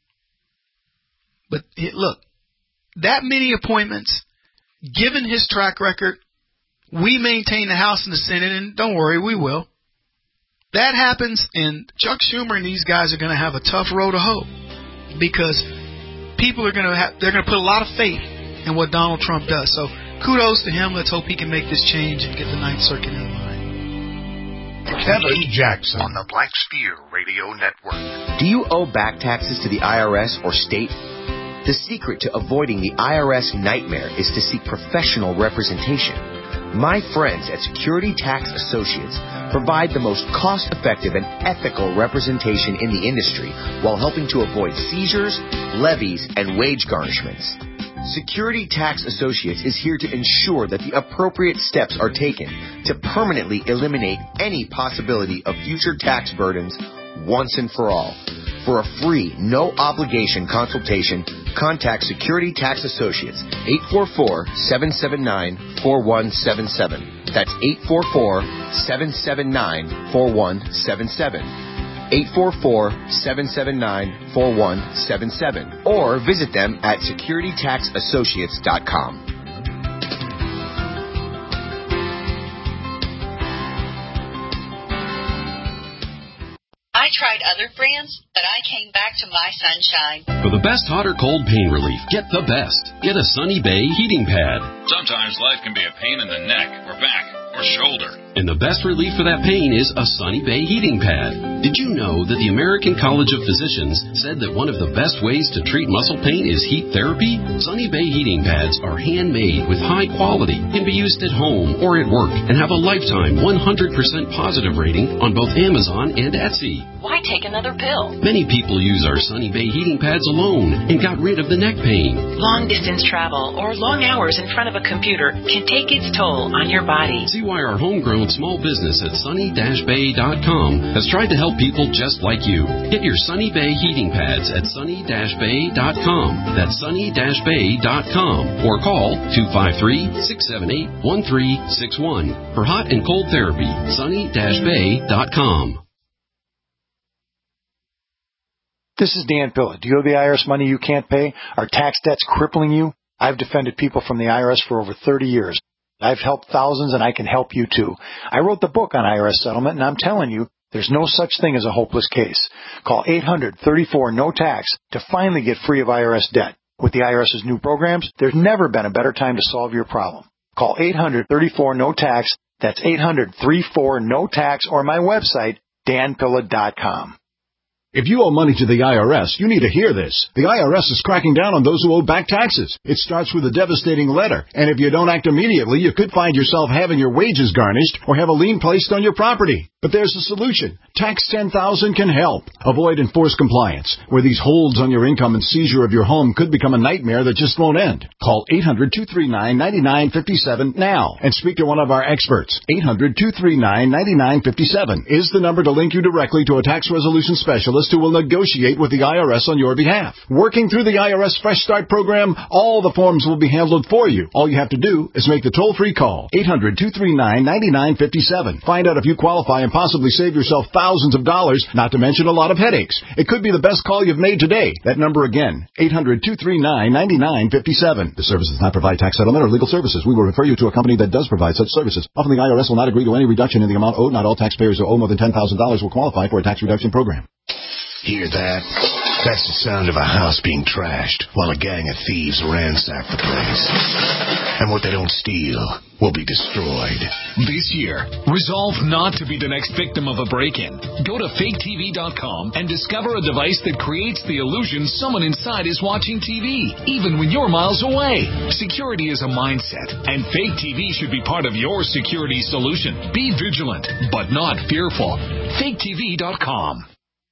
But it, look, that many appointments, given his track record, we maintain the House and the Senate, and don't worry, we will. That happens, and Chuck Schumer and these guys are going to have a tough road to hoe because people are going to have, they're going to put a lot of faith in what Donald Trump does. So kudos to him. Let's hope he can make this change and get the Ninth Circuit in line. Kevin Jackson on the Black Sphere Radio Network. Do you owe back taxes to the I R S or state? The secret to avoiding the I R S nightmare is to seek professional representation. My friends at Security Tax Associates provide the most cost-effective and ethical representation in the industry while helping to avoid seizures, levies, and wage garnishments. Security Tax Associates is here to ensure that the appropriate steps are taken to permanently eliminate any possibility of future tax burdens once and for all. For a free, no-obligation consultation, contact Security Tax Associates, eight four four, seven seven nine, four one seven seven. That's eight four four, seven seven nine, four one seven seven. eight four four, seven seven nine, four one seven seven. Or visit them at security tax associates dot com. I tried other brands, but I came back to My Sunshine. For the best hot or cold pain relief, get the best. Get a Sunny Bay heating pad. Sometimes life can be a pain in the neck or back or shoulder. And the best relief for that pain is a Sunny Bay heating pad. Did you know that the American College of Physicians said that one of the best ways to treat muscle pain is heat therapy? Sunny Bay heating pads are handmade with high quality, can be used at home or at work, and have a lifetime one hundred percent positive rating on both Amazon and Etsy. Why take another pill? Many people use our Sunny Bay heating pads alone and got rid of the neck pain. Long distance travel or long hours in front of a computer can take its toll on your body. See why our homegrown small business at sunny dash bay dot com has tried to help people just like you. Get your Sunny Bay heating pads at sunny dash bay dot com. That's sunny dash bay dot com. Or call two five three, six seven eight, one three six one. For hot and cold therapy, sunny dash bay dot com. This is Dan Pilla. Do you owe the I R S money you can't pay? Are tax debts crippling you? I've defended people from the I R S for over thirty years. I've helped thousands, and I can help you too. I wrote the book on I R S settlement, and I'm telling you, There's no such thing as a hopeless case. Call eight hundred, thirty-four, no tax to finally get free of I R S debt. With the IRS's new programs, there's never been a better time to solve your problem. Call eight hundred, thirty-four, no tax. That's eight hundred, thirty-four, no tax, or my website, dan pilla dot com. If you owe money to the I R S, you need to hear this. The I R S is cracking down on those who owe back taxes. It starts with a devastating letter, and if you don't act immediately, you could find yourself having your wages garnished or have a lien placed on your property. But there's a solution. Tax ten thousand can help. Avoid enforced compliance, where these holds on your income and seizure of your home could become a nightmare that just won't end. Call eight hundred, two three nine, nine nine five seven now and speak to one of our experts. eight hundred, two three nine, nine nine five seven is the number to link you directly to a tax resolution specialist who will negotiate with the I R S on your behalf. Working through the I R S Fresh Start program, all the forms will be handled for you. All you have to do is make the toll-free call, eight hundred, two three nine, nine nine five seven. Find out if you qualify and possibly save yourself thousands of dollars, not to mention a lot of headaches. It could be the best call you've made today. That number again, eight hundred, two three nine, nine nine five seven. The service does not provide tax settlement or legal services. We will refer you to a company that does provide such services. Often the I R S will not agree to any reduction in the amount owed. Not all taxpayers who owe more than ten thousand dollars will qualify for a tax reduction program. Hear that? That's the sound of a house being trashed while a gang of thieves ransack the place. And what they don't steal will be destroyed. This year, resolve not to be the next victim of a break-in. Go to fake T V dot com and discover a device that creates the illusion someone inside is watching T V, even when you're miles away. Security is a mindset, and Fake T V should be part of your security solution. Be vigilant, but not fearful. fake T V dot com.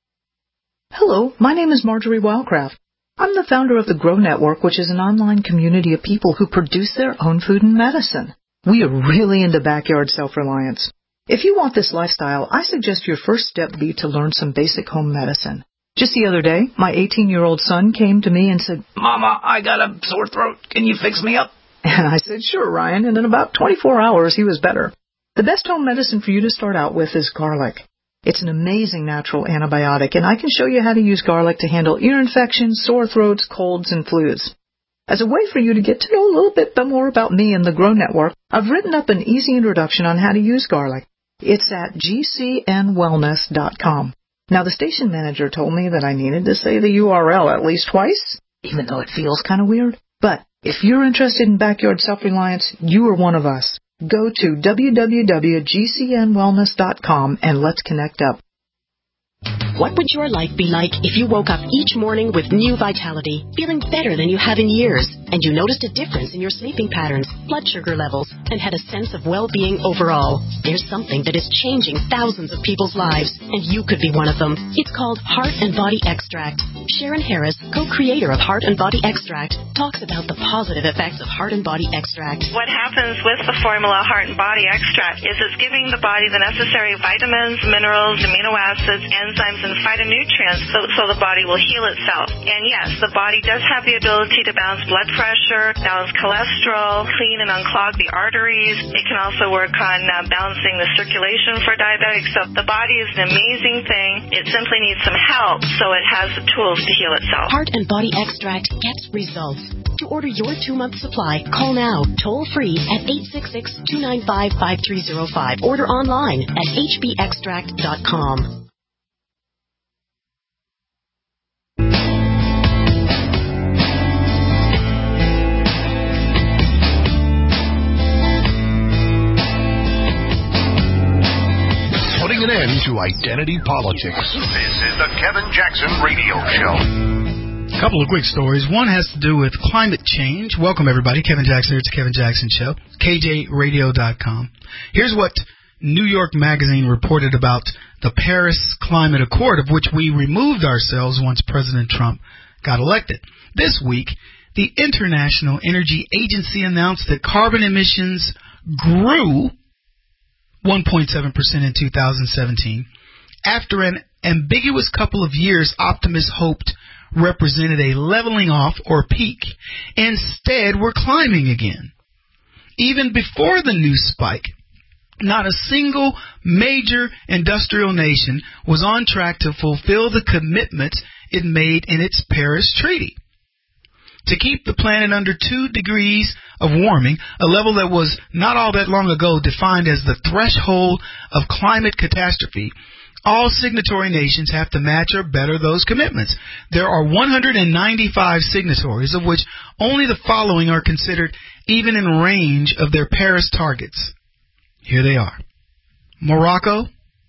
Hello, my name is Marjorie Wildcraft. I'm the founder of the Grow Network, which is an online community of people who produce their own food and medicine. We are really into backyard self-reliance. If you want this lifestyle, I suggest your first step be to learn some basic home medicine. Just the other day, my eighteen-year-old son came to me and said, "Mama, I got a sore throat. Can you fix me up?" And I said, "Sure, Ryan," and in about twenty-four hours, he was better. The best home medicine for you to start out with is garlic. It's an amazing natural antibiotic, and I can show you how to use garlic to handle ear infections, sore throats, colds, and flus. As a way for you to get to know a little bit more about me and the Grow Network, I've written up an easy introduction on how to use garlic. It's at g c n wellness dot com. Now, the station manager told me that I needed to say the U R L at least twice, even though it feels kind of weird. But if you're interested in backyard self-reliance, you are one of us. Go to w w w dot g c n wellness dot com and let's connect up. What would your life be like if you woke up each morning with new vitality, feeling better than you have in years, and you noticed a difference in your sleeping patterns, blood sugar levels, and had a sense of well-being overall? There's something that is changing thousands of people's lives, and you could be one of them. It's called Heart and Body Extract. Sharon Harris, co-creator of Heart and Body Extract, talks about the positive effects of Heart and Body Extract. What happens with the formula Heart and Body Extract is it's giving the body the necessary vitamins, minerals, amino acids, enzymes, and phytonutrients so, so the body will heal itself. And yes, the body does have the ability to balance blood pressure, balance cholesterol, clean and unclog the arteries. It can also work on uh, balancing the circulation for diabetics. So the body is an amazing thing. It simply needs some help so it has the tools to heal itself. Heart and Body Extract gets results. To order your two-month supply, call now, toll-free at eight six six, two nine five, five three zero five. Order online at h b extract dot com. Putting an end to identity politics. This is the Kevin Jackson Radio Show. A couple of quick stories. One has to do with climate change. Welcome, everybody. Kevin Jackson here. It's the Kevin Jackson Show. K J radio dot com. Here's what New York Magazine reported about the Paris Climate Accord, of which we removed ourselves once President Trump got elected. This week, the International Energy Agency announced that carbon emissions grew one point seven percent in two thousand seventeen. After an ambiguous couple of years, optimists hoped represented a leveling off or peak. Instead, we're climbing again. Even before the new spike, not a single major industrial nation was on track to fulfill the commitments it made in its Paris Treaty. To keep the planet under two degrees of warming, a level that was not all that long ago defined as the threshold of climate catastrophe, All signatory nations have to match or better those commitments. There are one hundred ninety-five signatories, of which only the following are considered even in range of their Paris targets. Here they are: Morocco,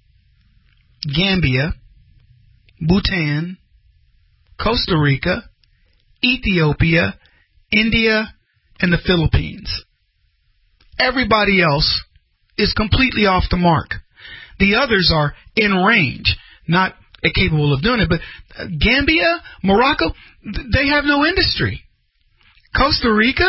Gambia, Bhutan, Costa Rica, Ethiopia, India, and the Philippines. Everybody else is completely off the mark. The others are in range, not capable of doing it. But Gambia, Morocco, they have no industry. Costa Rica,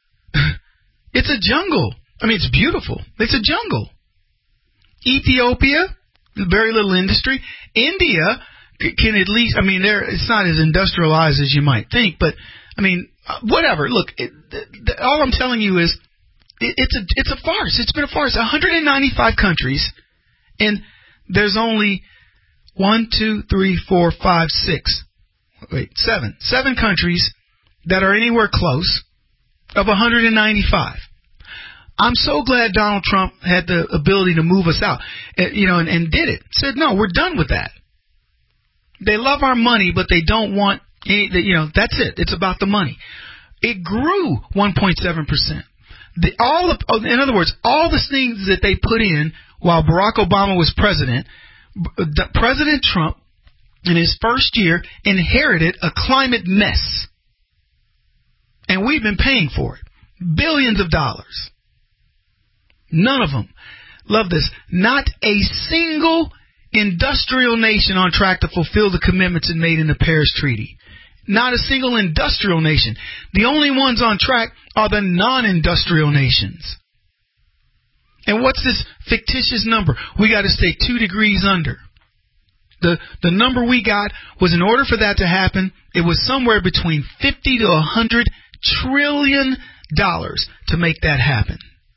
it's a jungle. I mean, it's beautiful. It's a jungle. Ethiopia, very little industry. India can at least, I mean, they're, it's not as industrialized as you might think, but, I mean, whatever. Look, it, the, all I'm telling you is it, it's a it's a farce. It's been a farce. one hundred ninety-five countries, and there's only one, two, three, four, five, six, wait, seven, seven countries that are anywhere close of one hundred ninety-five. I'm so glad Donald Trump had the ability to move us out, you know, and, and did it. Said, no, we're done with that. They love our money, but they don't want any, you know, that's it. It's about the money. It grew one point seven percent. The, all of, in other words, all the things that they put in while Barack Obama was president, President Trump, in his first year, inherited a climate mess. And we've been paying for it. Billions of dollars. None of them. Love this. Not a single industrial nation on track to fulfill the commitments it made in the Paris Treaty. Not a single industrial nation. The only ones on track are the non-industrial nations. And what's this fictitious number? We got to stay two degrees under. The the number we got was, in order for that to happen, it was somewhere between fifty to one hundred trillion dollars to make that happen.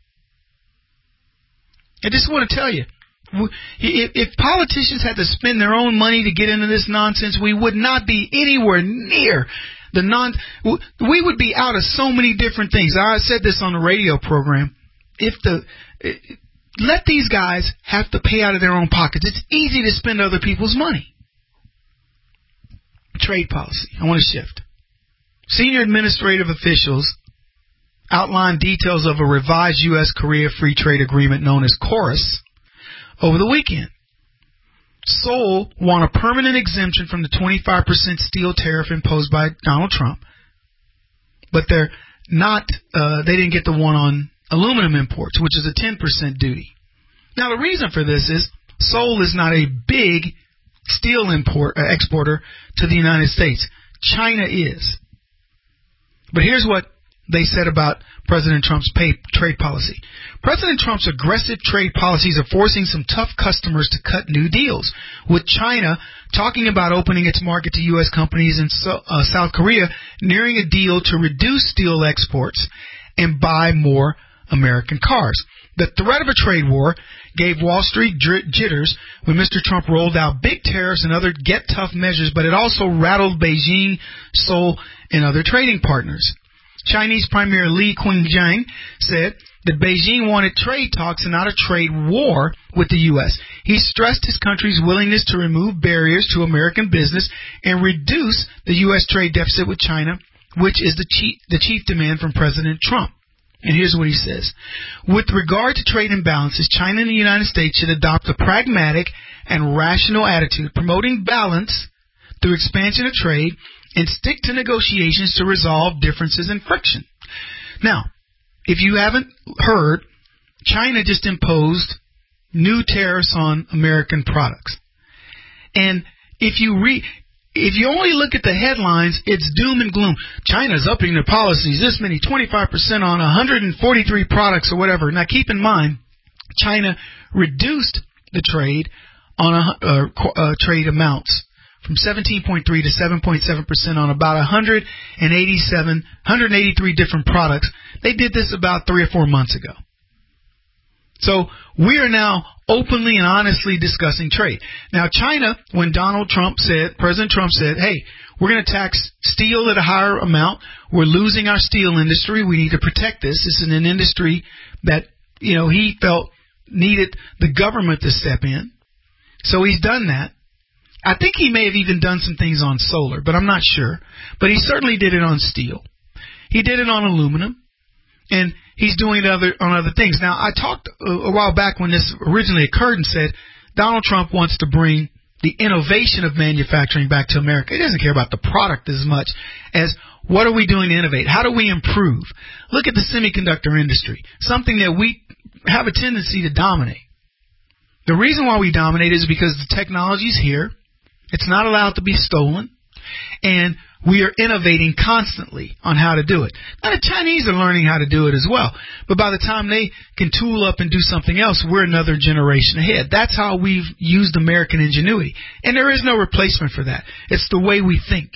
I just want to tell you, if, if politicians had to spend their own money to get into this nonsense, we would not be anywhere near the non. We would be out of so many different things. I said this on the radio program. If the let these guys have to pay out of their own pockets. It's easy to spend other people's money. Trade policy. I want to shift. Senior administrative officials outlined details of a revised U S Korea Free Trade Agreement known as KORUS over the weekend. Seoul won a permanent exemption from the twenty-five percent steel tariff imposed by Donald Trump, but they're not. Uh, they didn't get the one on aluminum imports, which is a ten percent duty. Now, the reason for this is Seoul is not a big steel import uh, exporter to the United States. China is. But here's what they said about President Trump's pay, trade policy. President Trump's aggressive trade policies are forcing some tough customers to cut new deals, with China talking about opening its market to U S companies in so, uh, South Korea, nearing a deal to reduce steel exports and buy more American cars. The threat of a trade war gave Wall Street jitters when Mister Trump rolled out big tariffs and other get-tough measures, but it also rattled Beijing, Seoul, and other trading partners. Chinese Premier Li Qiang said that Beijing wanted trade talks and not a trade war with the U S. He stressed his country's willingness to remove barriers to American business and reduce the U S trade deficit with China, which is the chief, the chief demand from President Trump. And here's what he says. With regard to trade imbalances, China and the United States should adopt a pragmatic and rational attitude, promoting balance through expansion of trade, and stick to negotiations to resolve differences and friction. Now, if you haven't heard, China just imposed new tariffs on American products. And if you read, if you only look at the headlines, it's doom and gloom. China's upping their policies, this many, twenty-five percent on one hundred forty-three products or whatever. Now, keep in mind, China reduced the trade on a, uh, uh, trade amounts from seventeen point three to seven point seven percent on about one hundred eighty-seven, one hundred eighty-three different products. They did this about three or four months ago. So we are now openly and honestly discussing trade. Now, China, when Donald Trump said, President Trump said, hey, we're going to tax steel at a higher amount. We're losing our steel industry. We need to protect this. This is an industry that, you know, he felt needed the government to step in. So he's done that. I think he may have even done some things on solar, but I'm not sure. But he certainly did it on steel. He did it on aluminum, and he's doing it other on other things. Now, I talked a, a while back when this originally occurred and said Donald Trump wants to bring the innovation of manufacturing back to America. He doesn't care about the product as much as what are we doing to innovate? How do we improve? Look at the semiconductor industry, something that we have a tendency to dominate. The reason why we dominate is because the technology's here. It's not allowed to be stolen. And we are innovating constantly on how to do it. Now, the Chinese are learning how to do it as well. But by the time they can tool up and do something else, we're another generation ahead. That's how we've used American ingenuity. And there is no replacement for that. It's the way we think.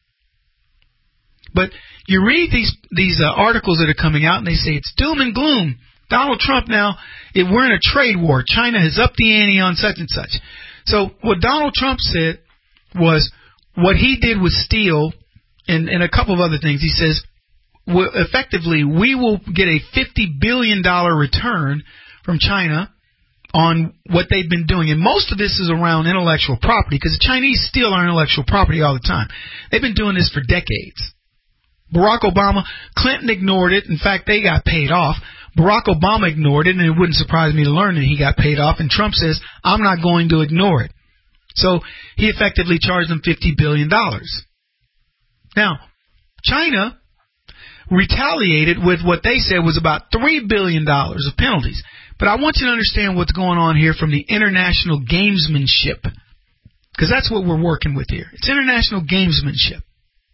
But you read these these uh, articles that are coming out, and they say it's doom and gloom. Donald Trump now, if we're in a trade war. China has upped the ante on such and such. So what Donald Trump said was what he did with steel and, and a couple of other things. He says, well, effectively, we will get a fifty billion dollars return from China on what they've been doing. And most of this is around intellectual property because the Chinese steal our intellectual property all the time. They've been doing this for decades. Barack Obama, Clinton ignored it. In fact, they got paid off. Barack Obama ignored it, and it wouldn't surprise me to learn that he got paid off. And Trump says, I'm not going to ignore it. So he effectively charged them fifty billion dollars. Now, China retaliated with what they said was about three billion dollars of penalties. But I want you to understand what's going on here from the international gamesmanship, because that's what we're working with here. It's international gamesmanship.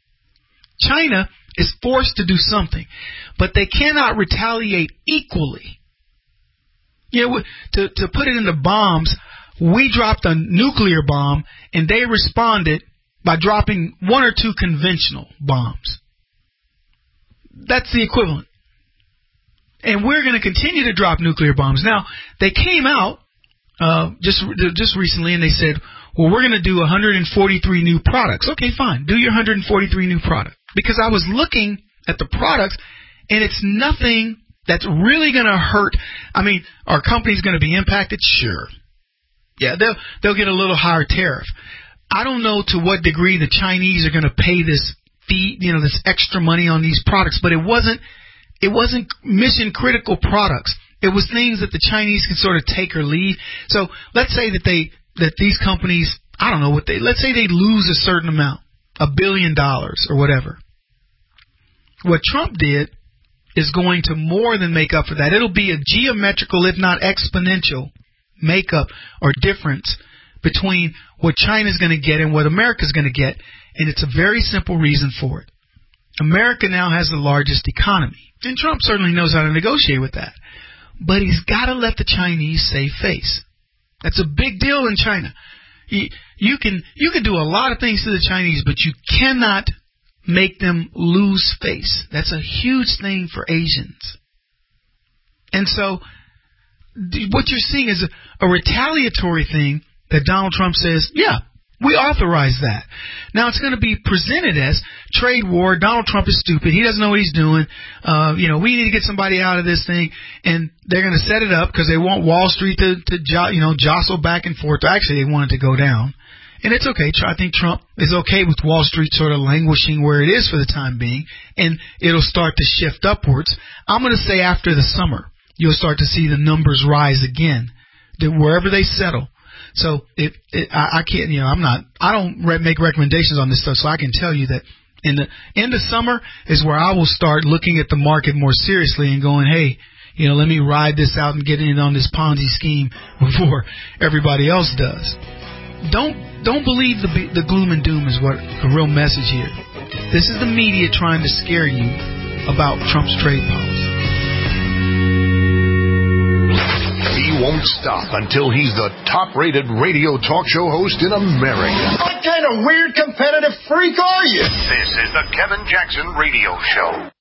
China is forced to do something, but they cannot retaliate equally. You know, to, to put it into bombs, we dropped a nuclear bomb, and they responded by dropping one or two conventional bombs. That's the equivalent. And we're going to continue to drop nuclear bombs. Now, they came out uh, just just recently, and they said, well, we're going to do one hundred forty-three new products. Okay, fine. Do your one hundred forty-three new products. Because I was looking at the products, and it's nothing that's really going to hurt. I mean, are companies going to be impacted? Sure. Yeah, they'll, they'll get a little higher tariff. I don't know to what degree the Chinese are going to pay this fee, you know, this extra money on these products, but it wasn't, it wasn't mission critical products. It was things that the Chinese can sort of take or leave. So let's say that they, that these companies, I don't know what they, let's say they lose a certain amount, a billion dollars or whatever. What Trump did is going to more than make up for that. It'll be a geometrical, if not exponential, makeup or difference between what China's going to get and what America's going to get, and it's a very simple reason for it. America now has the largest economy, and Trump certainly knows how to negotiate with that. But he's got to let the Chinese save face. That's a big deal in China. You, you can you can do a lot of things to the Chinese, but you cannot make them lose face. That's a huge thing for Asians. And so what you're seeing is a, a retaliatory thing that Donald Trump says, yeah, we authorize that. Now it's going to be presented as trade war. Donald Trump is stupid. He doesn't know what he's doing. Uh, you know, we need to get somebody out of this thing. And they're going to set it up because they want Wall Street to, to jo- you know, jostle back and forth. Actually, they want it to go down. And it's okay. I think Trump is okay with Wall Street sort of languishing where it is for the time being. And it'll start to shift upwards. I'm going to say after the summer, you'll start to see the numbers rise again, that wherever they settle. So it, it I, I can't, you know, I'm not, I don't re- make recommendations on this stuff, so I can tell you that in the end of summer is where I will start looking at the market more seriously and going, hey, you know, let me ride this out and get in on this Ponzi scheme before everybody else does. Don't don't believe the the gloom and doom is what the real message here. This is the media trying to scare you about Trump's trade policy. He won't stop until he's the top-rated radio talk show host in America. What kind of weird competitive freak are you? This is the Kevin Jackson Radio Show.